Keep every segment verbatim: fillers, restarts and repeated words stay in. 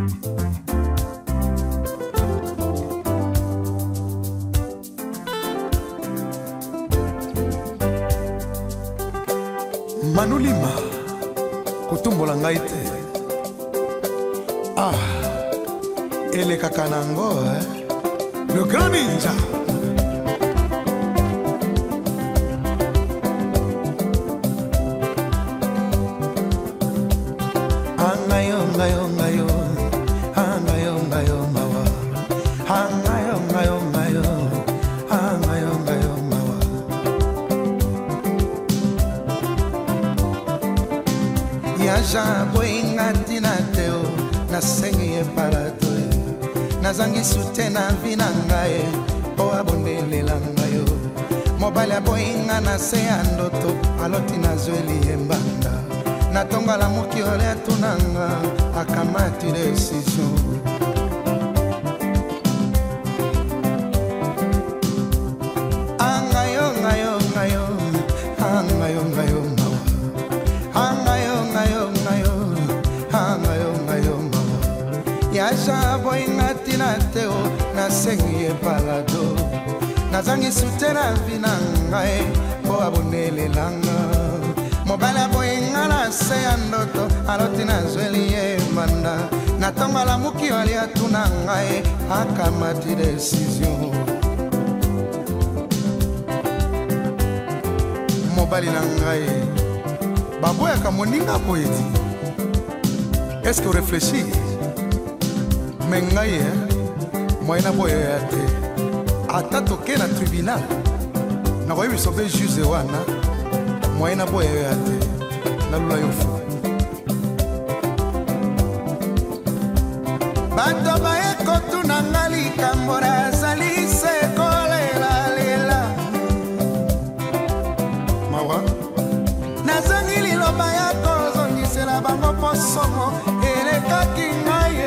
Manulima kotumbola ngai te. Ah, elekaka nango eh? Le grand ninja. Angayo ngayo ngayo, angayo ngayo mawa, angayo ngayo ngayo, angayo ngayo mawa. Yaja boinga tinateo na sengi e paratoe, na zangi sute na vina ngae o abondele langayo. Mobile boinga na se andoto aloti na zweli embanda. Natonga la muki ole tunanga akamati decision. Angayo ngayo ngayo, angayo ngayo mawa, angayo ngayo ngayo, angayo ngayo mawa. Yasha boinga tinateo na sengi e palado, na zangi sutena vinangae bo abonele langa. Mobile boinga na se andoto aloti na zweli e manda. Natonga la muki wali atunangae akamati decision. Mobile nangae baboya kamoninga poeti. Est-ce que vous réfléchissez? Mais ngai moyena boya yate ata toke na tribunal na koyebi sobe juge wana moyena boya yate na lula yofu. Bato bae kotuna ngali kambora zali se kolela lela mawa nazangi liloba ya kozongisela bango posomo elekaki ngaye.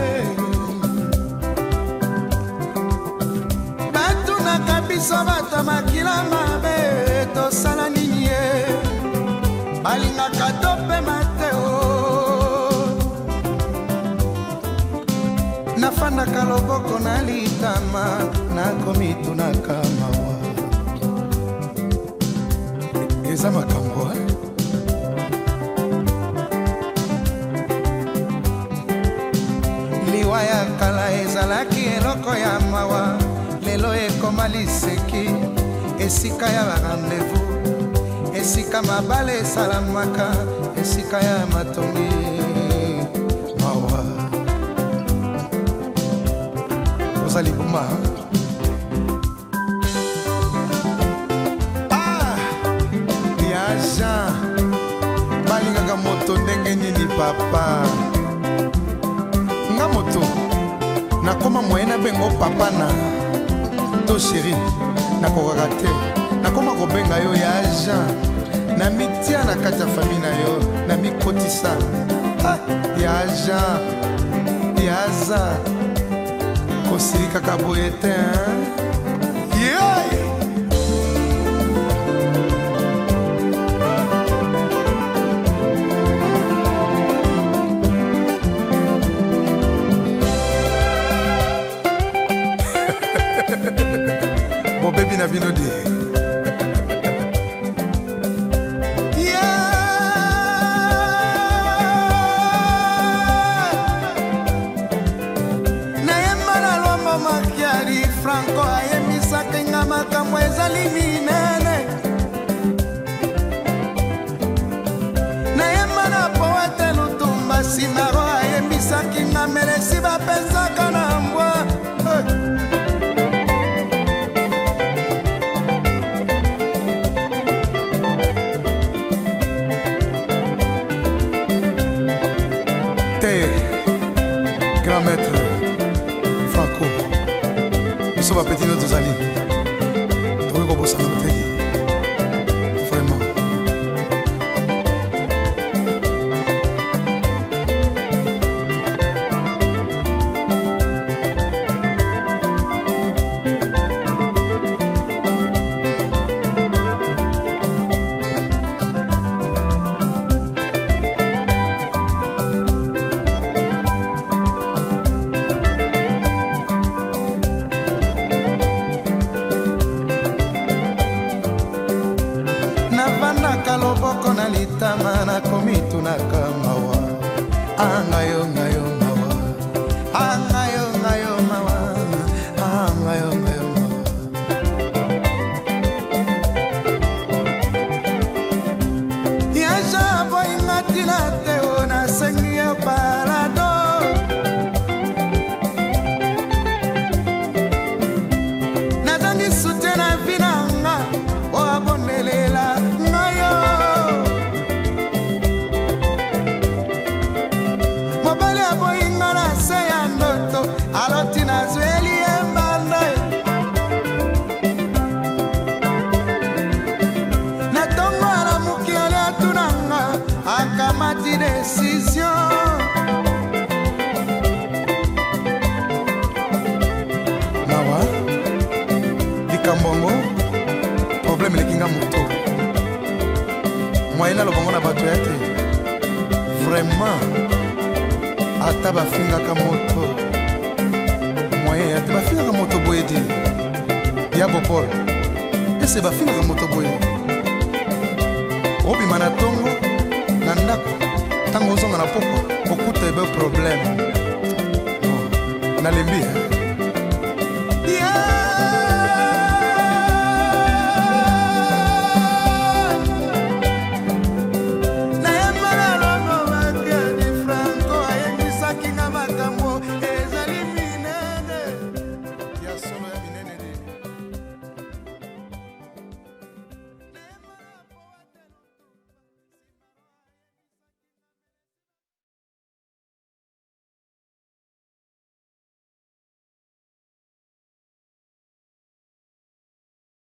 Batuna kabiso bato makila mabe tosala nini ye balingaka tope mateo. Nafandaka loboko na litama nakomitunaka mawa. Eza makambo eh? Liwa ya kala ezalaki eloko ya mawa, lelo ekoma liseki esika ya rendez-vous, esika mabale esalamaka, esika ya matongi mawa. Ozali buma ah yaja balingaka moto ndenge nini papa nga moto nakoma moyena bengo papa na to chéri nakokaka te nakoma kobenga yo yaja na mitia na kati ya fami na yo na mikotisa ah, yaja yaza kosili kaka boye te yeah! Mon baby na bino di Franco ayemisaka nga makambo ezali minene. Nayema na poete lutumba sinaro ayemisaki nga meresi bapenzaka na mbwa. Te grand maître Franco so va petit notre zali trouver comment ça me fait vraiment. ngayo ngayo mawa ngayo ngayo mawa ngayo ngayo mawa yasha boy ngatina te ona sengia parado nazangi sutena vinanga o abonelela ngayo mobali aboyinga na se ya ndoto aloti nazweli embanda na tongo ala mukiale atunanga akamati decision mawa likambongo problème lekinga moto moyena lobongo na bato ya te vraiment ata bafingaka moto moyen ata bafingaka moto boye te ya bopol ese bafingaka moto boye obima na tongo na ndako ntango ozonga na poko okuta ebe problème nalembi